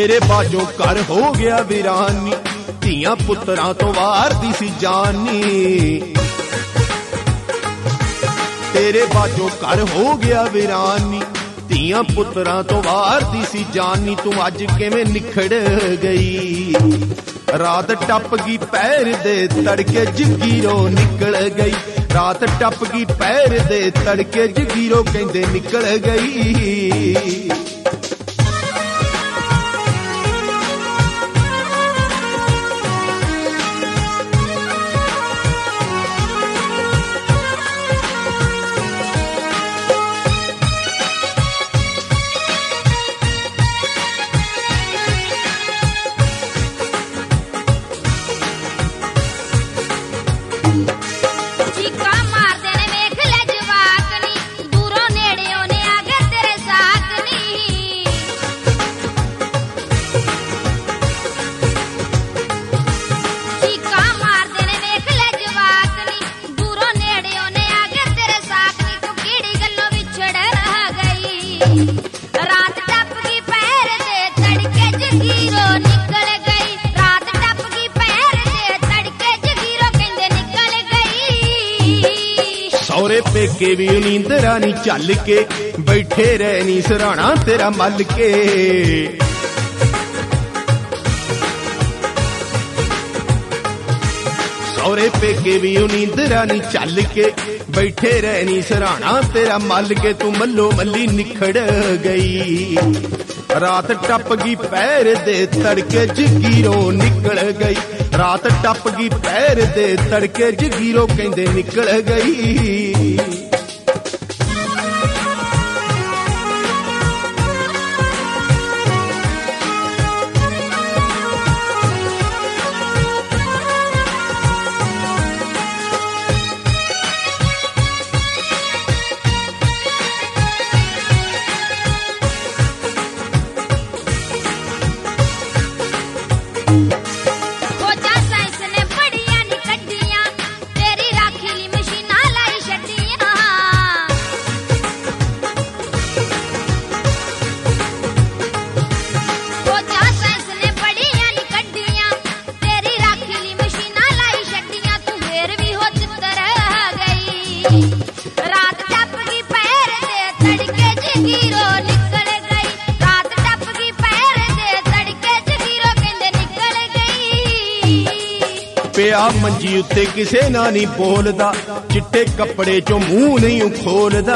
तेरे बाजों घर हो गया वीरानी, धियां पुत्रां तो वारदी सी जानी। तेरे बाजों घर हो गया वीरानी, धियां पुत्रां तो वारदी सी जानी। तू अज किवें निखड़ गई, रात टप गई पैर दे तड़के जगीरो निकल गई। रात टप गई पैर दे तड़के जगीरो कहंदे निकल गई। सौरे पेके भी नींदरा नी झल के बैठे रहनी सराणा तेरा मल के। सौरे पेके भी नींदरा नी झल के बैठे रहनी सराणा तेरा मल के। तू मल्लो मल्ली निखड़ गई, रात टप गई पैर दे तड़के जगीरो निकल गई। रात टप गई पैर दे तड़के जगीरो कहंदे निकल गई। पिया मंजी उत्ते किसे ना नहीं बोलदा, चिट्टे कपड़े चो मुंह नहीं खोलदा।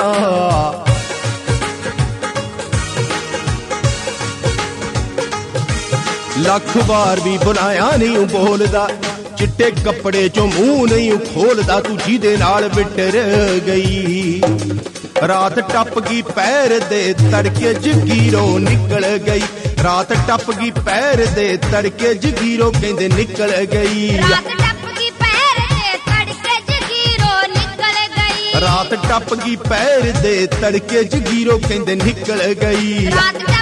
लख बार भी बुलाया नहीं बोलदा, चिट्टे कपड़े चो मुंह नहीं खोलदा। तू जिहदे नाल बिटर गई, रात टप गई पैर दे तड़के जगीरो निकल गई। रात टप गई पैर दे तड़के जगीरो कहंदे निकल गई। रात टप गई पैर दे तड़के जगीरो निकल गई। रात टप गई पैर दे तड़के जगीरो कहंदे निकल गई।